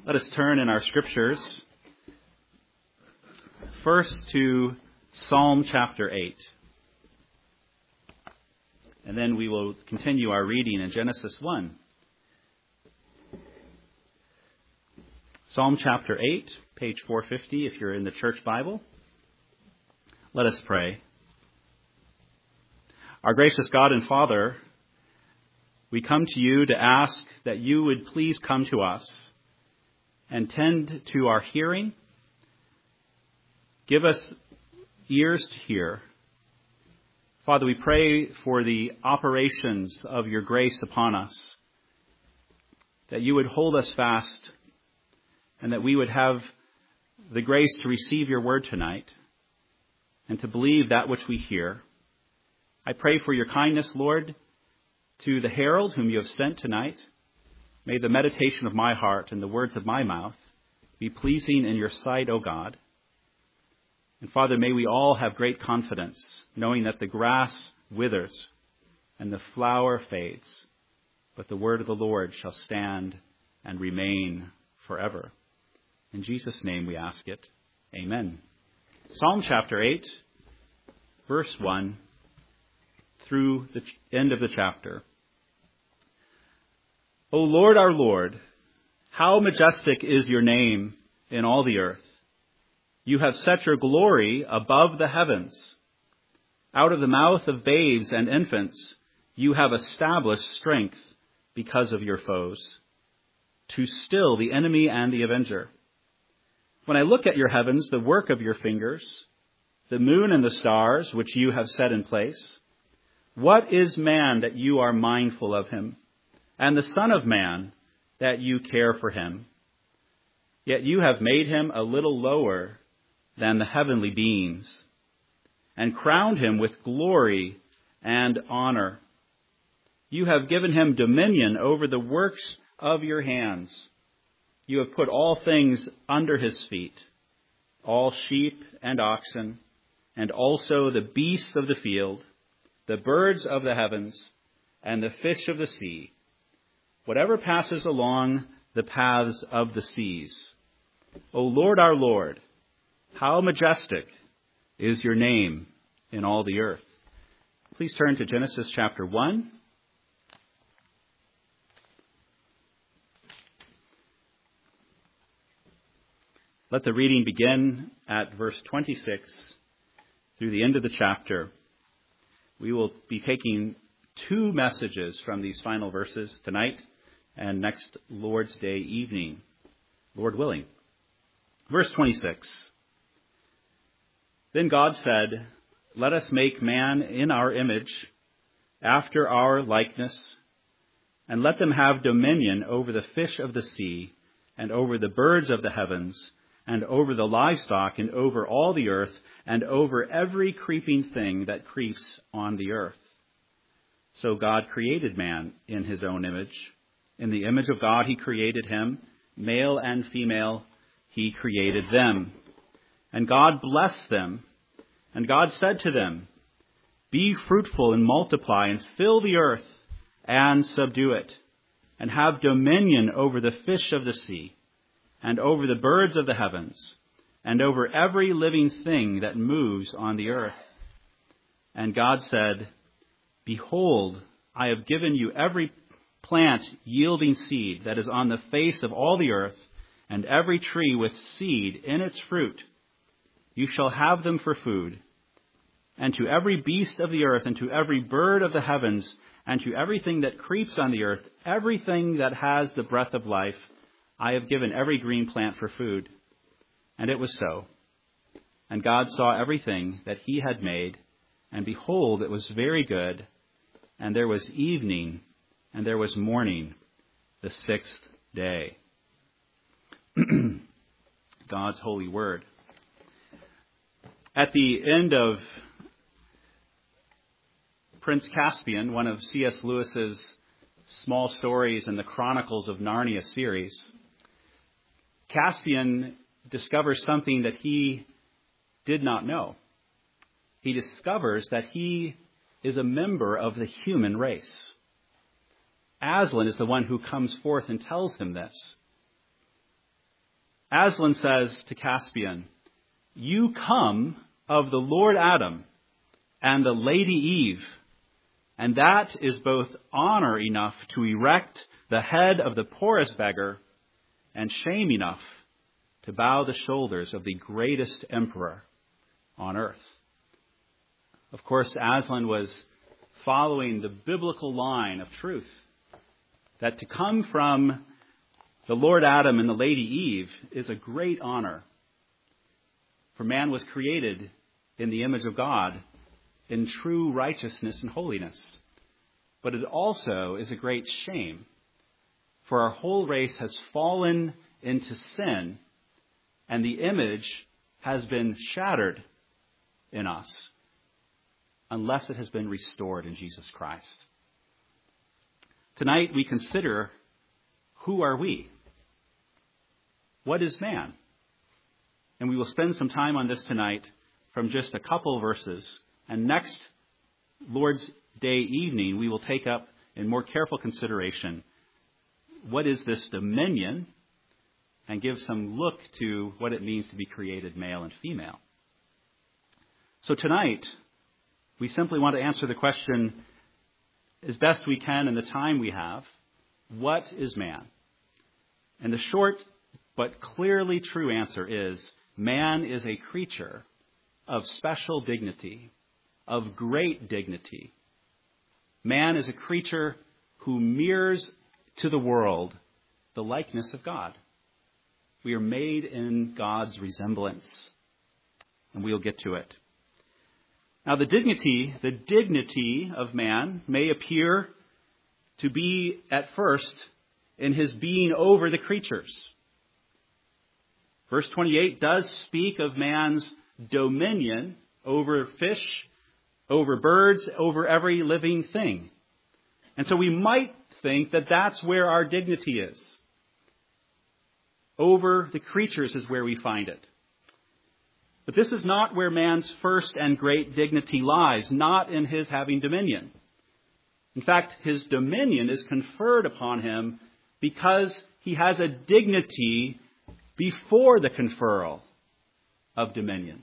Let us turn in our scriptures first to Psalm chapter 8. And then we will continue our reading in Genesis 1. Psalm chapter 8, page 450, if you're in the church Bible. Let us pray. Our gracious God and Father, we come to you to ask that you would please come to us and tend to our hearing. Give us ears to hear. Father, we pray for the operations of your grace upon us, that you would hold us fast and that we would have the grace to receive your word tonight and to believe that which we hear. I pray for your kindness, Lord, to the herald whom you have sent tonight. May the meditation of my heart and the words of my mouth be pleasing in your sight, O God. And Father, may we all have great confidence, knowing that the grass withers and the flower fades, but the word of the Lord shall stand and remain forever. In Jesus' name we ask it. Amen. Psalm chapter 8, verse 1 through the end of the chapter. O Lord, our Lord, how majestic is your name in all the earth. You have set your glory above the heavens. Out of the mouth of babes and infants, you have established strength because of your foes, to still the enemy and the avenger. When I look at your heavens, the work of your fingers, the moon and the stars which you have set in place, what is man that you are mindful of him, and the Son of Man that you care for him? Yet you have made him a little lower than the heavenly beings, and crowned him with glory and honor. You have given him dominion over the works of your hands. You have put all things under his feet, all sheep and oxen, and also the beasts of the field, the birds of the heavens, and the fish of the sea, whatever passes along the paths of the seas. O Lord, our Lord, how majestic is your name in all the earth. Please turn to Genesis chapter 1. Let the reading begin at verse 26 through the end of the chapter. We will be taking two messages from these final verses tonight and next Lord's Day evening, Lord willing. Verse 26. Then God said, let us make man in our image, after our likeness, and let them have dominion over the fish of the sea, and over the birds of the heavens, and over the livestock, and over all the earth, and over every creeping thing that creeps on the earth. So God created man in his own image. In the image of God he created him, male and female he created them. And God blessed them, and God said to them, be fruitful and multiply, and fill the earth, and subdue it, and have dominion over the fish of the sea, and over the birds of the heavens, and over every living thing that moves on the earth. And God said, behold, I have given you every plant yielding seed that is on the face of all the earth, and every tree with seed in its fruit. You shall have them for food. And to every beast of the earth, and to every bird of the heavens, and to everything that creeps on the earth, everything that has the breath of life, I have given every green plant for food. And it was so. And God saw everything that he had made, and behold, it was very good. And there was evening, and there was morning, the sixth day. God's holy word. At the end of Prince Caspian, one of C.S. Lewis's small stories in the Chronicles of Narnia series, Caspian discovers something that he did not know. He discovers that he is a member of the human race. Aslan is the one who comes forth and tells him this. Aslan says to Caspian, "You come of the Lord Adam and the Lady Eve, and that is both honor enough to erect the head of the poorest beggar and shame enough to bow the shoulders of the greatest emperor on earth." Of course, Aslan was following the biblical line of truth, that to come from the Lord Adam and the Lady Eve is a great honor. For man was created in the image of God in true righteousness and holiness. But it also is a great shame, for our whole race has fallen into sin, and the image has been shattered in us unless it has been restored in Jesus Christ. Tonight we consider, who are we? What is man? And we will spend some time on this tonight from just a couple verses. And next Lord's Day evening, we will take up in more careful consideration, what is this dominion? And give some look to what it means to be created male and female. So tonight, we simply want to answer the question as best we can in the time we have, what is man? And the short but clearly true answer is, man is a creature of special dignity, of great dignity. Man is a creature who mirrors to the world the likeness of God. We are made in God's resemblance, and we'll get to it. Now, the dignity of man may appear to be at first in his being over the creatures. Verse 28 does speak of man's dominion over fish, over birds, over every living thing. And so we might think that that's where our dignity is. Over the creatures is where we find it. But this is not where man's first and great dignity lies, not in his having dominion. In fact, his dominion is conferred upon him because he has a dignity before the conferral of dominion.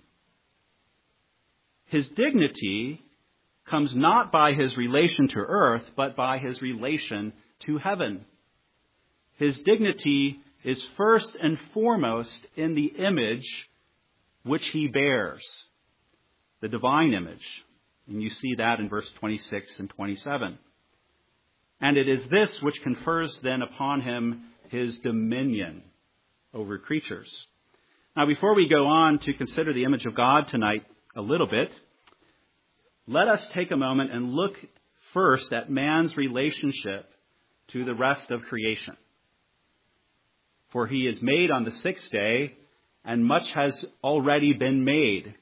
His dignity comes not by his relation to earth, but by his relation to heaven. His dignity is first and foremost in the image which he bears, the divine image. And you see that in verse 26 and 27. And it is this which confers then upon him his dominion over creatures. Now, before we go on to consider the image of God tonight a little bit, let us take a moment and look first at man's relationship to the rest of creation. For he is made on the sixth day, and much has already been made.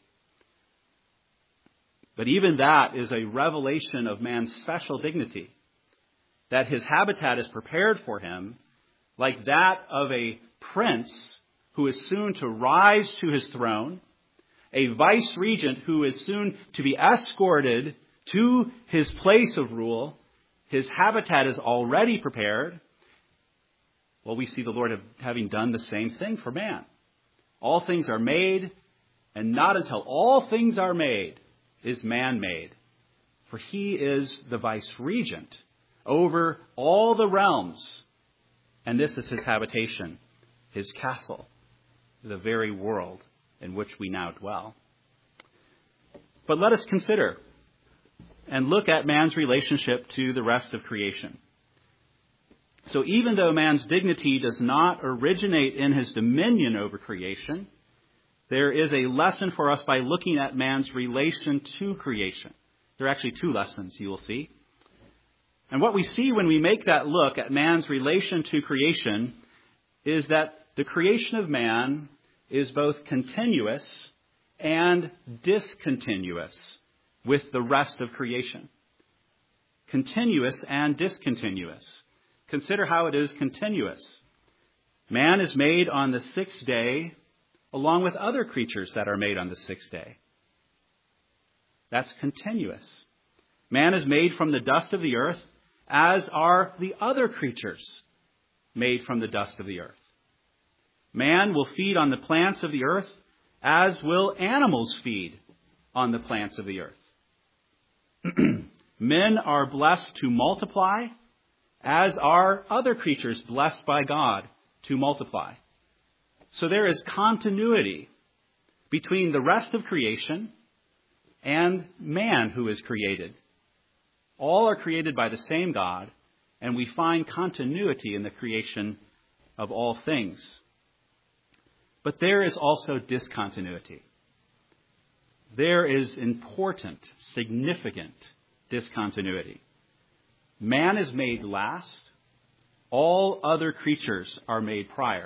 But even that is a revelation of man's special dignity, that his habitat is prepared for him like that of a prince who is soon to rise to his throne, a vice regent who is soon to be escorted to his place of rule. His habitat is already prepared. Well, we see the Lord having done the same thing for man. All things are made, and not until all things are made is man made. For he is the vice regent over all the realms. And this is his habitation, his castle, the very world in which we now dwell. But let us consider and look at man's relationship to the rest of creation. So even though man's dignity does not originate in his dominion over creation, there is a lesson for us by looking at man's relation to creation. There are actually two lessons, you will see. And what we see when we make that look at man's relation to creation is that the creation of man is both continuous and discontinuous with the rest of creation. Continuous and discontinuous. Consider how it is continuous. Man is made on the sixth day along with other creatures that are made on the sixth day. That's continuous. Man is made from the dust of the earth, as are the other creatures made from the dust of the earth. Man will feed on the plants of the earth, as will animals feed on the plants of the earth. Men are blessed to multiply, as are other creatures blessed by God to multiply. So there is continuity between the rest of creation and man who is created. All are created by the same God, and we find continuity in the creation of all things. But there is also discontinuity. There is important, significant discontinuity. Man is made last. All other creatures are made prior.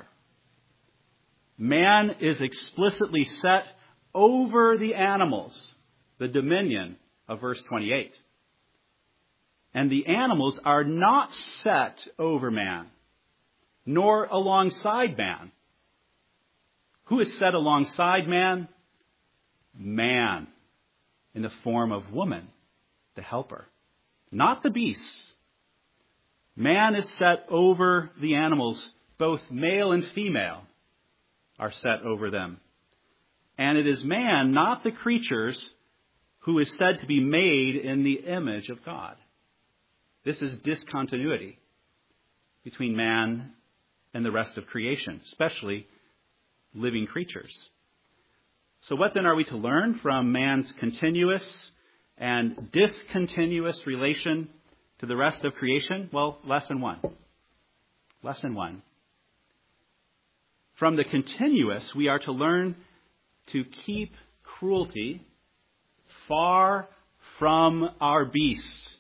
Man is explicitly set over the animals, the dominion of verse 28. And the animals are not set over man, nor alongside man. Who is set alongside man? Man, in the form of woman, the helper, not the beasts. Man is set over the animals, both male and female are set over them. And it is man, not the creatures, who is said to be made in the image of God. This is discontinuity between man and the rest of creation, especially living creatures. So what then are we to learn from man's continuous and discontinuous relation to the rest of creation? Well, lesson one. Lesson one. From the continuous, we are to learn to keep cruelty far from our beasts.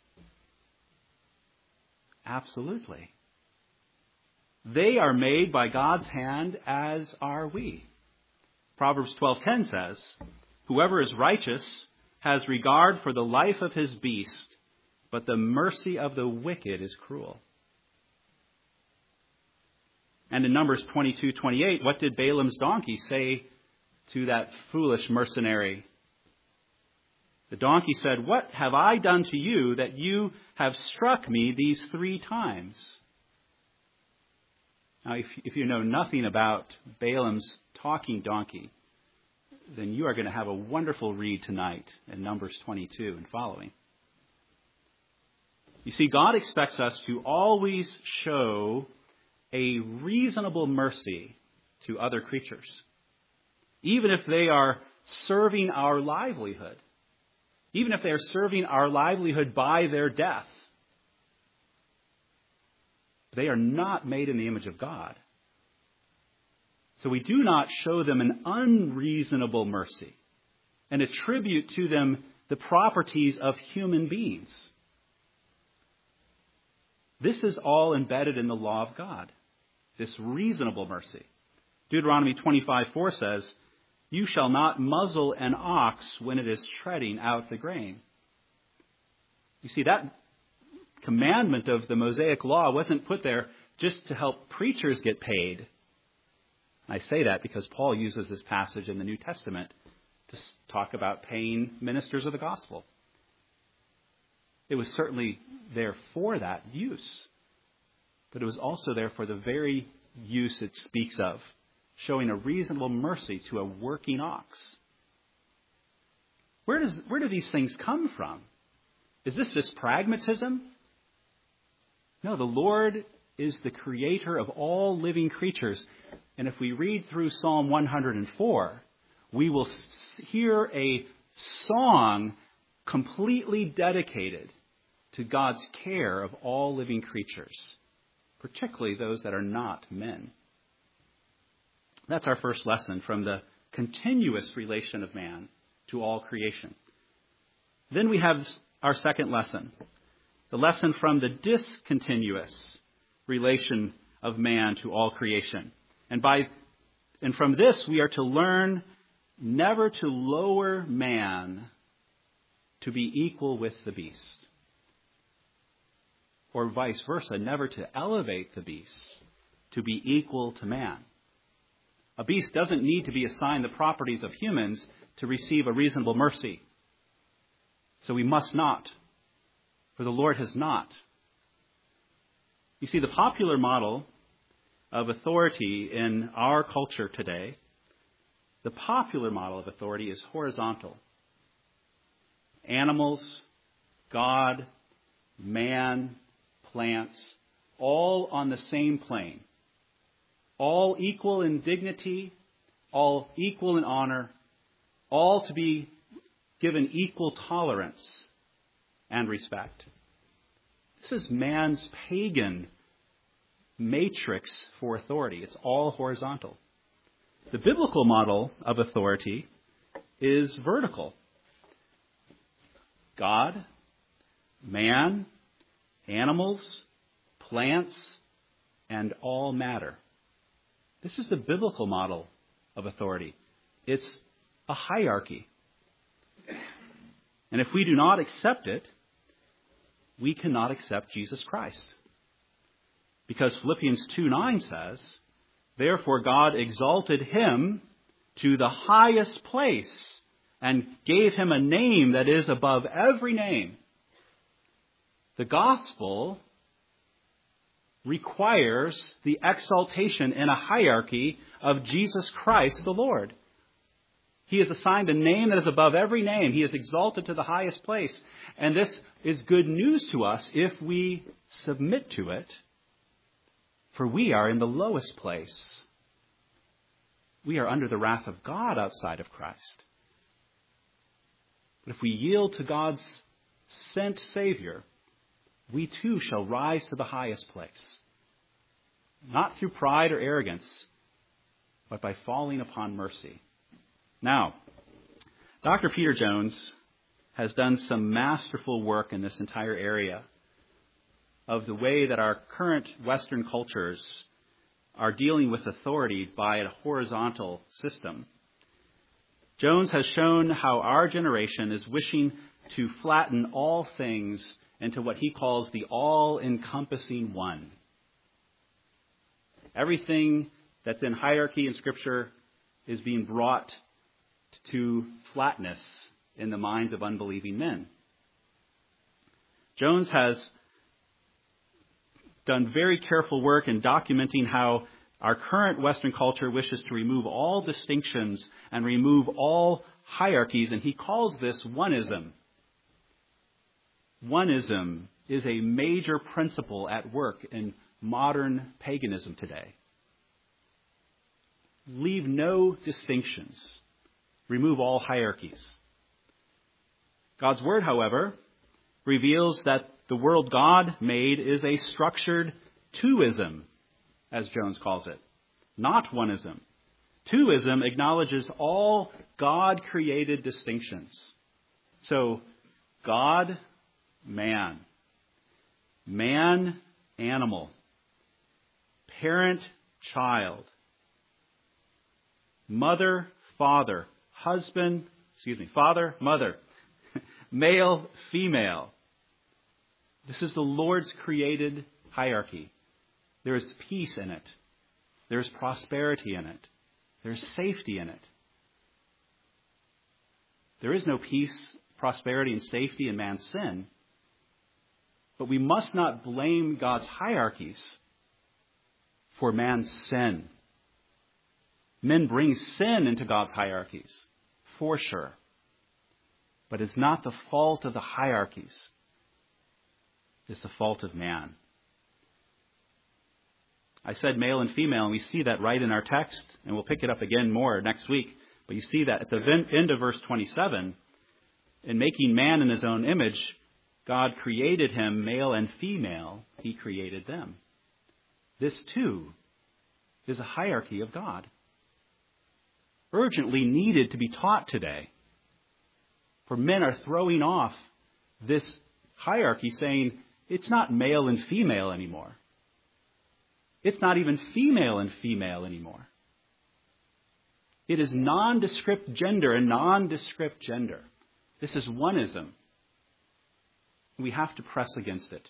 Absolutely. They are made by God's hand, as are we. Proverbs 12:10 says, "Whoever is righteous has regard for the life of his beast, but the mercy of the wicked is cruel." And in Numbers 22:28, what did Balaam's donkey say to that foolish mercenary? The donkey said, "What have I done to you that you have struck me these 3 times?" Now, if you know nothing about Balaam's talking donkey, then you are going to have a wonderful read tonight in Numbers 22 and following. You see, God expects us to always show a reasonable mercy to other creatures, even if they are serving our livelihood, even if they are serving our livelihood by their death. They are not made in the image of God. So we do not show them an unreasonable mercy and attribute to them the properties of human beings. This is all embedded in the law of God, this reasonable mercy. Deuteronomy 25:4 says, "You shall not muzzle an ox when it is treading out the grain." You see, that commandment of the Mosaic law wasn't put there just to help preachers get paid. I say that because Paul uses this passage in the New Testament to talk about paying ministers of the gospel. It was certainly there for that use, but it was also there for the very use it speaks of, showing a reasonable mercy to a working ox. Where do these things come from? Is this just pragmatism? No, the Lord is the creator of all living creatures. And if we read through Psalm 104, we will hear a song completely dedicated to God's care of all living creatures, particularly those that are not men. That's our first lesson from the continuous relation of man to all creation. Then we have our second lesson, the lesson from the discontinuous relation of man to all creation. And from this we are to learn never to lower man to be equal with the beast. Or vice versa, never to elevate the beast to be equal to man. A beast doesn't need to be assigned the properties of humans to receive a reasonable mercy. So we must not, for the Lord has not. You see, the popular model of authority in our culture today, the popular model of authority is horizontal. Animals, God, man, plants, all on the same plane. All equal in dignity, all equal in honor, all to be given equal tolerance and respect. This is man's pagan matrix for authority. It's all horizontal. The biblical model of authority is vertical. God, man, animals, plants, and all matter. This is the biblical model of authority. It's a hierarchy. And if we do not accept it, we cannot accept Jesus Christ. Because Philippians 2:9 says, "Therefore God exalted him to the highest place and gave him a name that is above every name." The gospel requires the exaltation in a hierarchy of Jesus Christ the Lord. He is assigned a name that is above every name. He is exalted to the highest place. And this is good news to us if we submit to it, for we are in the lowest place. We are under the wrath of God outside of Christ. But if we yield to God's sent Savior, we too shall rise to the highest place. Not through pride or arrogance, but by falling upon mercy. Now, Dr. Peter Jones has done some masterful work in this entire area of the way that our current Western cultures are dealing with authority by a horizontal system. Jones has shown how our generation is wishing to flatten all things into what he calls the all-encompassing one. Everything that's in hierarchy in Scripture is being brought to flatness in the minds of unbelieving men. Jones has done very careful work in documenting how our current Western culture wishes to remove all distinctions and remove all hierarchies, and he calls this oneism. Oneism is a major principle at work in modern paganism today. Leave no distinctions. Remove all hierarchies. God's Word, however, reveals that the world God made is a structured twoism, as Jones calls it, not oneism. Twoism acknowledges all God-created distinctions. So, God, man. Man, animal. Parent, child. Mother, father. Father, mother. Male, female. This is the Lord's created hierarchy. There is peace in it. There is prosperity in it. There is safety in it. There is no peace, prosperity, and safety in man's sin. But we must not blame God's hierarchies for man's sin. Men bring sin into God's hierarchies, for sure. But it's not the fault of the hierarchies. It's the fault of man. I said male and female, and we see that right in our text, and we'll pick it up again more next week. But you see that at the end of verse 27, in making man in his own image, God created him male and female. He created them. This, too, is a hierarchy of God. Urgently needed to be taught today. For men are throwing off this hierarchy, saying it's not male and female anymore. It's not even female and female anymore. It is nondescript gender and nondescript gender. This is oneism. We have to press against it.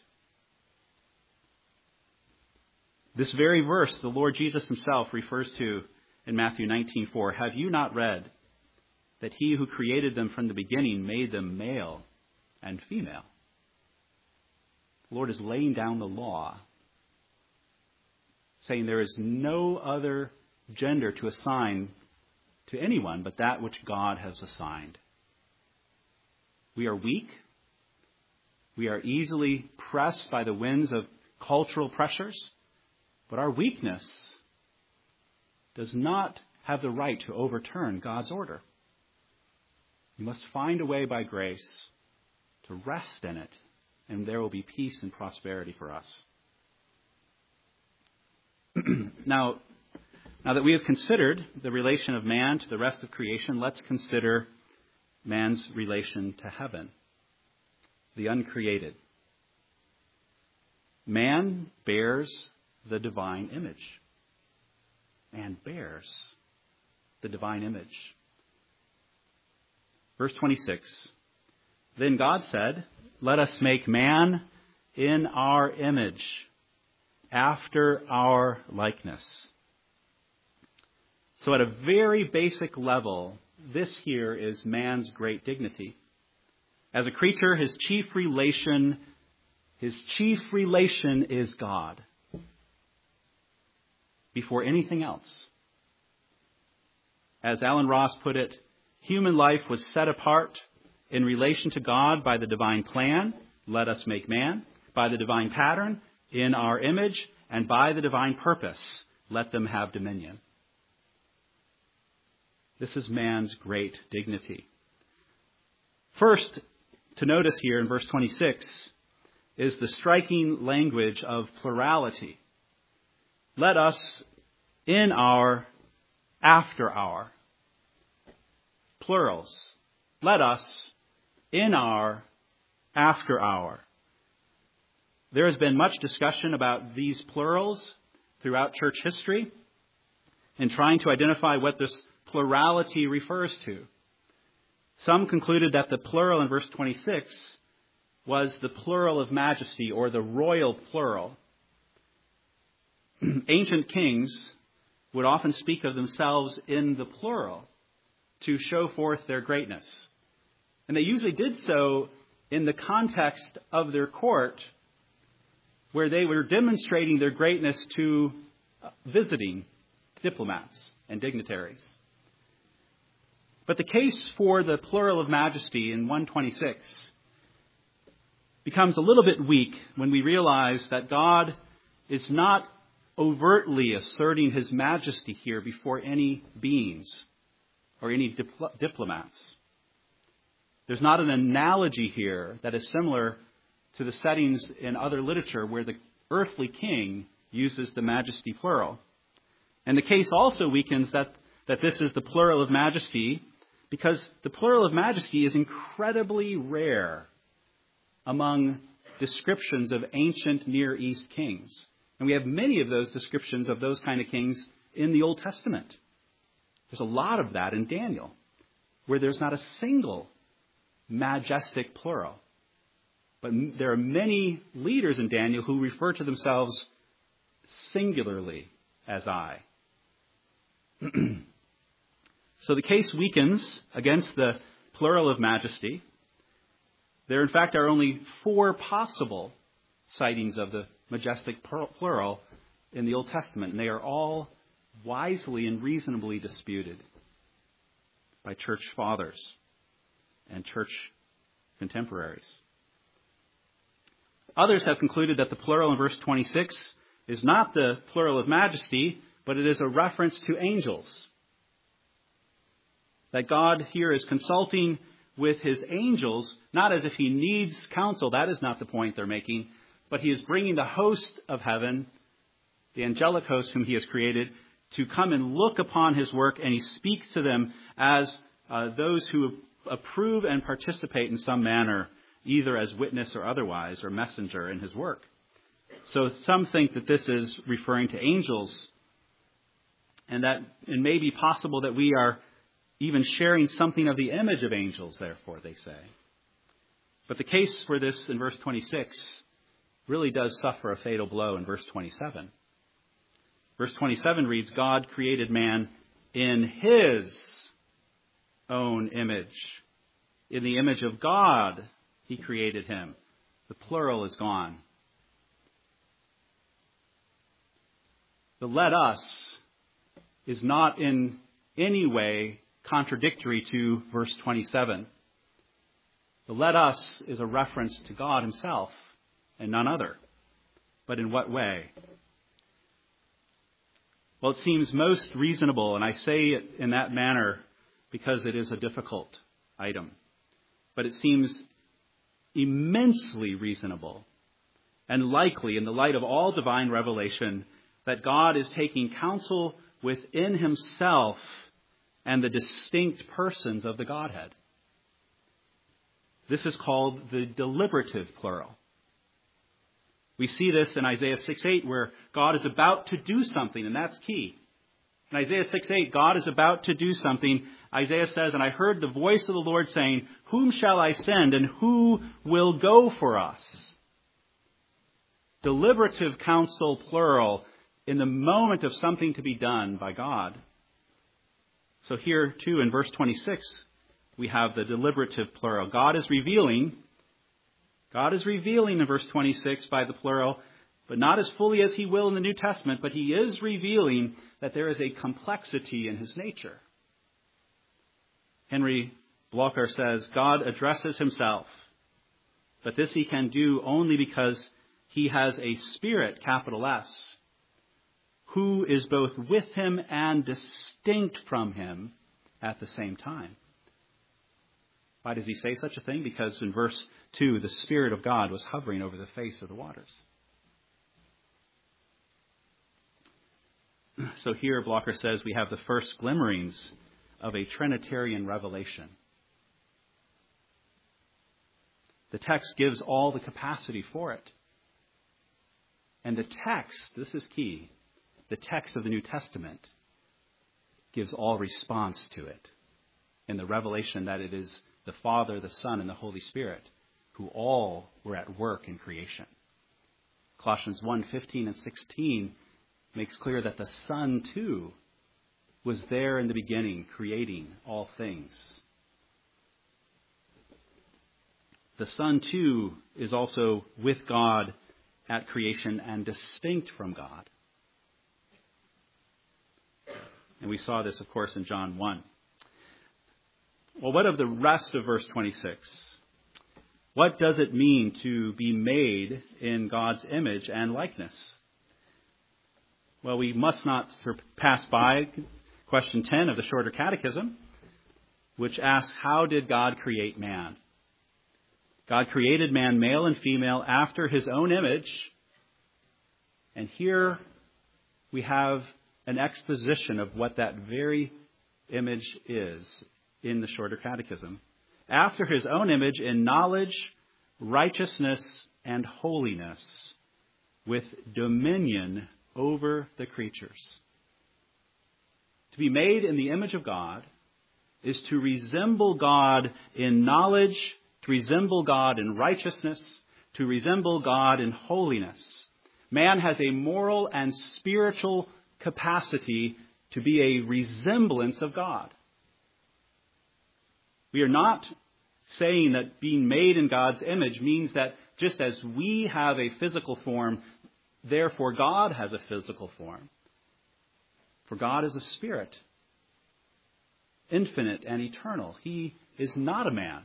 This very verse, the Lord Jesus himself refers to in Matthew 19:4. Have you not read that he who created them from the beginning made them male and female? The Lord is laying down the law saying there is no other gender to assign to anyone but that which God has assigned. We are weak. We are easily pressed by the winds of cultural pressures, but our weakness does not have the right to overturn God's order. We must find a way by grace to rest in it, and there will be peace and prosperity for us. Now that we have considered the relation of man to the rest of creation, let's consider man's relation to heaven, the uncreated. Man bears the divine image. Man bears the divine image. Verse 26, then God said, let us make man in our image, after our likeness. So at a very basic level, this here is man's great dignity. As a creature, his chief relation is God before anything else. As Alan Ross put it, human life was set apart in relation to God by the divine plan, let us make man, by the divine pattern, in our image, and by the divine purpose, let them have dominion. This is man's great dignity. First, to notice here in verse 26 is the striking language of plurality. Let us in our, after our. Plurals. Let us in our, after our. There has been much discussion about these plurals throughout church history in trying to identify what this plurality refers to. Some concluded that the plural in verse 26 was the plural of majesty, or the royal plural. Ancient kings would often speak of themselves in the plural to show forth their greatness. And they usually did so in the context of their court, where they were demonstrating their greatness to visiting diplomats and dignitaries. But the case for the plural of majesty in 126 becomes a little bit weak when we realize that God is not overtly asserting his majesty here before any beings or any diplomats. There's not an analogy here that is similar to the settings in other literature where the earthly king uses the majesty plural. And the case also weakens that this is the plural of majesty because the plural of majesty is incredibly rare among descriptions of ancient Near East kings. And we have many of those descriptions of those kind of kings in the Old Testament. There's a lot of that in Daniel, where there's not a single majestic plural. But there are many leaders in Daniel who refer to themselves singularly as I. So the case weakens against the plural of majesty. There, in fact, are only 4 possible sightings of the majestic plural in the Old Testament, and they are all wisely and reasonably disputed by church fathers and church contemporaries. Others have concluded that the plural in verse 26 is not the plural of majesty, but it is a reference to angels. That God here is consulting with his angels, not as if he needs counsel. That is not the point they're making. But he is bringing the host of heaven, the angelic host whom he has created, to come and look upon his work, and he speaks to them as those who approve and participate in some manner, either as witness or otherwise, or messenger in his work. So some think that this is referring to angels, and that it may be possible that we are even sharing something of the image of angels, therefore, they say. But the case for this in verse 26 really does suffer a fatal blow in verse 27. Verse 27 reads, God created man in his own image. In the image of God, he created him. The plural is gone. The let us is not in any way contradictory to verse 27. The let us is a reference to God himself and none other. But in what way? Well, it seems most reasonable, and I say it in that manner because it is a difficult item. But it seems immensely reasonable and likely in the light of all divine revelation that God is taking counsel within himself and the distinct persons of the Godhead. This is called the deliberative plural. We see this in Isaiah 6:8 where God is about to do something, and that's key. In Isaiah 6:8, God is about to do something. Isaiah says, "And I heard the voice of the Lord saying, 'Whom shall I send, and who will go for us?'" Deliberative counsel, plural, in the moment of something to be done by God. So here, too, in verse 26, we have the deliberative plural. God is revealing in verse 26 by the plural, but not as fully as he will in the New Testament, but he is revealing that there is a complexity in his nature. Henry Blocher says, God addresses himself, but this he can do only because he has a Spirit, capital S, who is both with him and distinct from him at the same time. Why does he say such a thing? Because in verse 2, the Spirit of God was hovering over the face of the waters. So here, Blocher says, we have the first glimmerings of a Trinitarian revelation. The text gives all the capacity for it. And the text, this is key, the text of the New Testament gives all response to it in the revelation that it is the Father, the Son, and the Holy Spirit who all were at work in creation. Colossians 1:15 and 16 makes clear that the Son, too, was there in the beginning, creating all things. The Son, too, is also with God at creation and distinct from God. And we saw this, of course, in John 1. Well, what of the rest of verse 26? What does it mean to be made in God's image and likeness? Well, we must not pass by question 10 of the Shorter Catechism, which asks, how did God create man? God created man, male and female, after his own image. And here we have an exposition of what that very image is in the Shorter Catechism. After his own image in knowledge, righteousness, and holiness, with dominion over the creatures. To be made in the image of God is to resemble God in knowledge, to resemble God in righteousness, to resemble God in holiness. Man has a moral and spiritual capacity to be a resemblance of God. We are not saying that being made in God's image means that just as we have a physical form, therefore God has a physical form. For God is a spirit, infinite and eternal. He is not a man.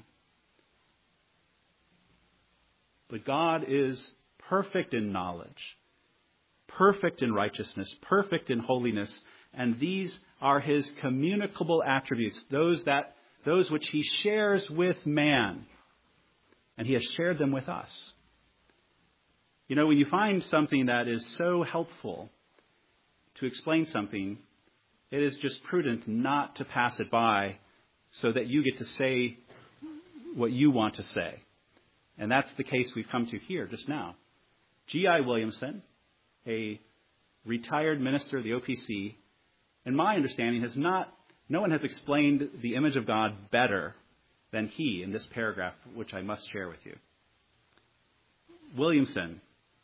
But God is perfect in knowledge, perfect in righteousness, perfect in holiness, and these are his communicable attributes, those which he shares with man, and he has shared them with us. You know, when you find something that is so helpful to explain something, it is just prudent not to pass it by so that you get to say what you want to say. And that's the case we've come to here just now. G.I. Williamson, a retired minister of the OPC, in my understanding, no one has explained the image of God better than he in this paragraph, which I must share with you. Williamson,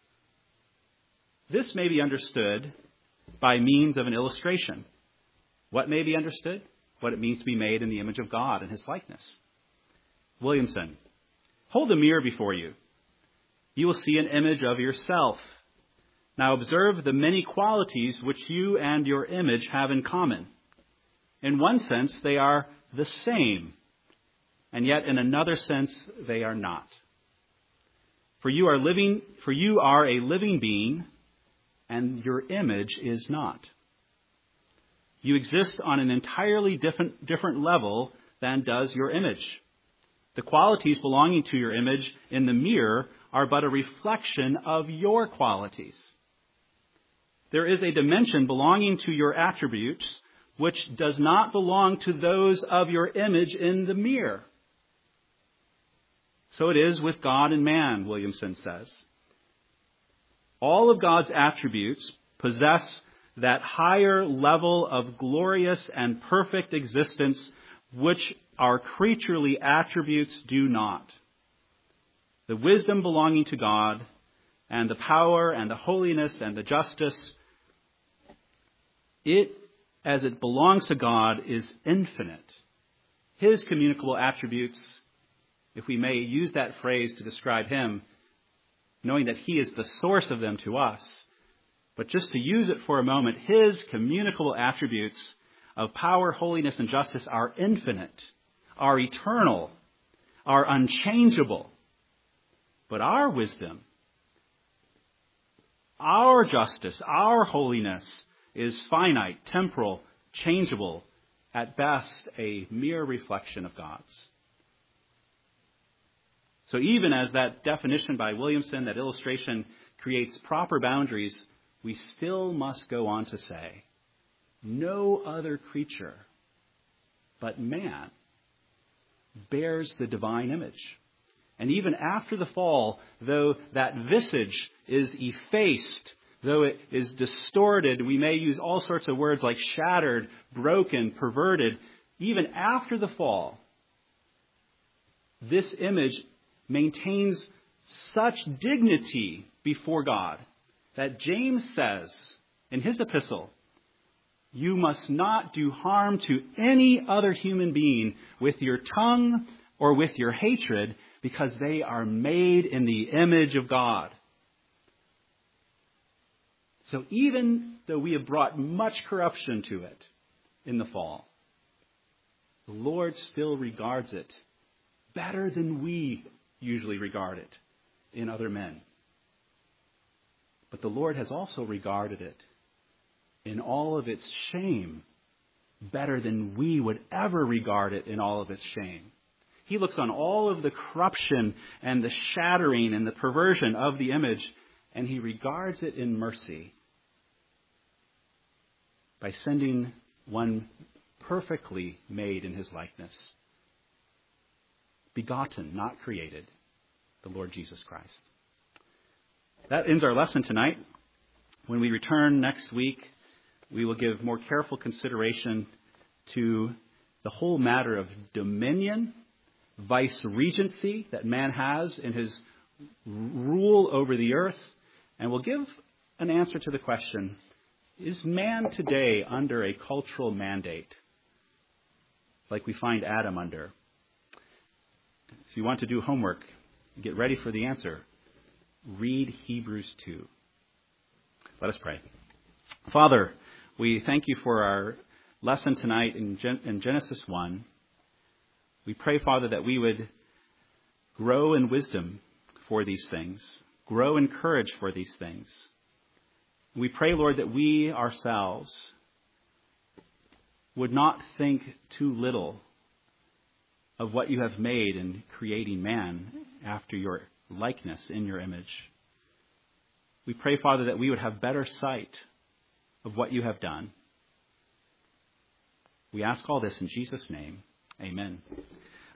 this may be understood by means of an illustration. What may be understood? What it means to be made in the image of God and his likeness. Williamson, hold a mirror before you. You will see an image of yourself. Now observe the many qualities which you and your image have in common. In one sense, they are the same, and yet in another sense, they are not. For you are a living being, and your image is not. You exist on an entirely different level than does your image. The qualities belonging to your image in the mirror are but a reflection of your qualities. There is a dimension belonging to your attributes which does not belong to those of your image in the mirror. So it is with God and man, Williamson says. All of God's attributes possess that higher level of glorious and perfect existence which our creaturely attributes do not. The wisdom belonging to God and the power and the holiness and the justice, as it belongs to God, is infinite. His communicable attributes, if we may use that phrase to describe him, knowing that he is the source of them to us, but just to use it for a moment, his communicable attributes of power, holiness, and justice are infinite, are eternal, are unchangeable. But our wisdom, our justice, our holiness is finite, temporal, changeable, at best a mere reflection of God's. So even as that definition by Williamson, that illustration, creates proper boundaries, we still must go on to say, no other creature but man bears the divine image. And even after the fall, though that visage is effaced, though it is distorted, we may use all sorts of words like shattered, broken, perverted, even after the fall, this image maintains such dignity before God that James says in his epistle, you must not do harm to any other human being with your tongue or with your hatred, because they are made in the image of God. So even though we have brought much corruption to it in the fall, the Lord still regards it better than we usually regard it in other men. But the Lord has also regarded it in all of its shame better than we would ever regard it in all of its shame. He looks on all of the corruption and the shattering and the perversion of the image, and he regards it in mercy by sending one perfectly made in his likeness, begotten, not created, the Lord Jesus Christ. That ends our lesson tonight. When we return next week, we will give more careful consideration to the whole matter of dominion, vice-regency that man has in his rule over the earth, and we'll give an answer to the question, is man today under a cultural mandate like we find Adam under? If you want to do homework, get ready for the answer. Read Hebrews 2. Let us pray. Father, we thank you for our lesson tonight in Genesis 1. We pray, Father, that we would grow in wisdom for these things, grow in courage for these things. We pray, Lord, that we ourselves would not think too little of what you have made in creating man after your likeness in your image. We pray, Father, that we would have better sight of what you have done. We ask all this in Jesus' name. Amen.